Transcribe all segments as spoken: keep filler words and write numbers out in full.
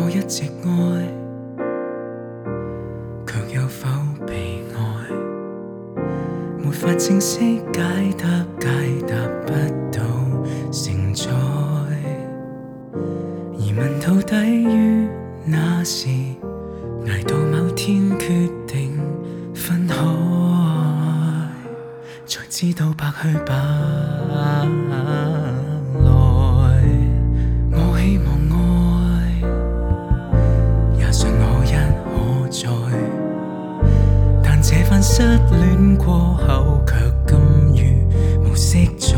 一直愛，卻有否被愛？沒法正式解答，解答不到承載。疑問到底於那時，捱到某天決定分開，才知道白去白來。我希望愛，也信可一可再，但這番失戀過後，卻甘於無色彩，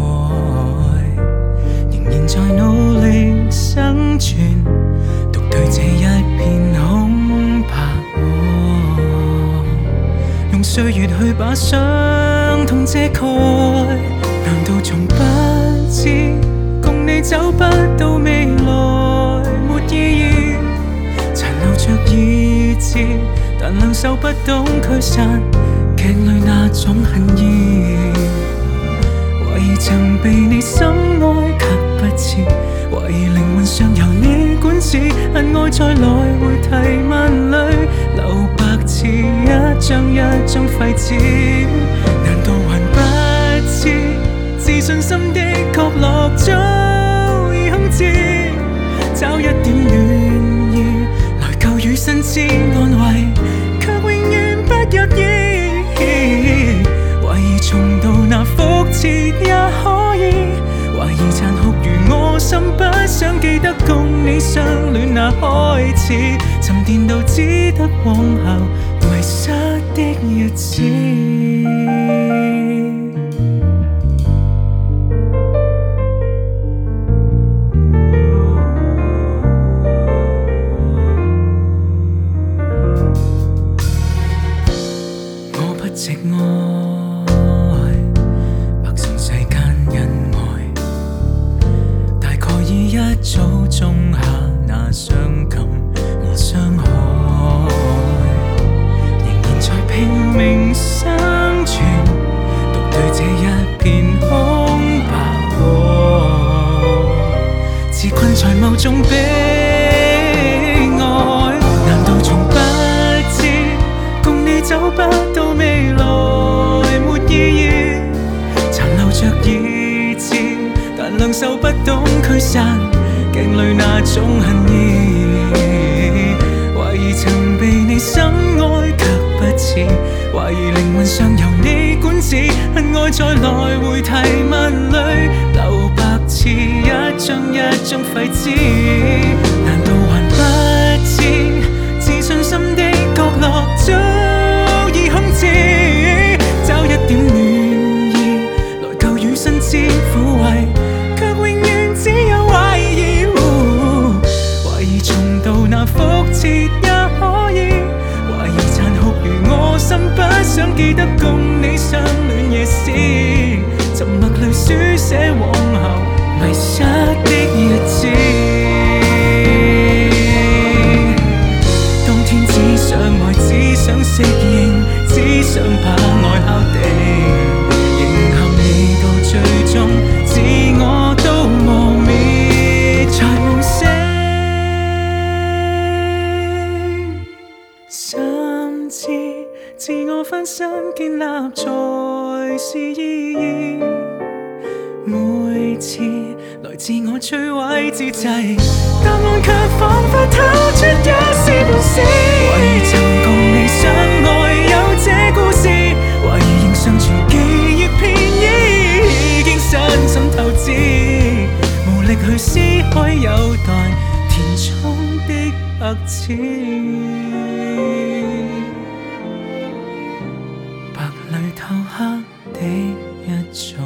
仍然在努力生存，獨對這一片空白。用歲月去把傷痛遮蓋，難道從不知共你走不到未來沒意義？殘留着意志，但兩手不懂驅散鏡裏那種恨意。懷疑曾被你深愛卻不知，懷疑靈魂上由你管治，恨愛在來回提問裏留白字，一張一張廢紙。難道還不知自信心的角落早已空置？找一點暖意來舊與新知安慰，卻永遠不入耳。懷疑重蹈那覆轍也可以，懷疑殘酷如我心不想記得共你相戀那開始，沉澱到只得往後迷失的日子。我不值愛，百姓世間恩愛，大概已一早種下那傷感和傷害，仍然在拼命生存，獨對這一片空白，自困在某種悲哀。難道從不知共你走不到未來沒意義？殘留着意志，但兩手不懂驅散鏡裏那種恨意。懷疑曾被你深愛卻不似，懷疑靈魂上由你管治，恨愛在來回提問裏留白字，一張一張廢紙。難道還不知自信心的角落早已空置？找一點暖意來舊與新知撫慰，卻永遠只有懷疑。懷疑重蹈那覆轍也可以，懷疑殘酷如我心不想記得共你相戀夜時，沉默裏書寫往後迷失的日子。當天只想愛，只想適應，只想把愛敲定，迎合你到最終，自我都磨滅在夢醒。甚至自我翻身建立才是意義，每次來自我摧毀之際，答案卻彷彿透出一絲半絲。懷疑曾共你相愛有這故事，懷疑仍尚存記憶片已經身心透支，無力去撕開有待填充的白紙。白裏透黑的一種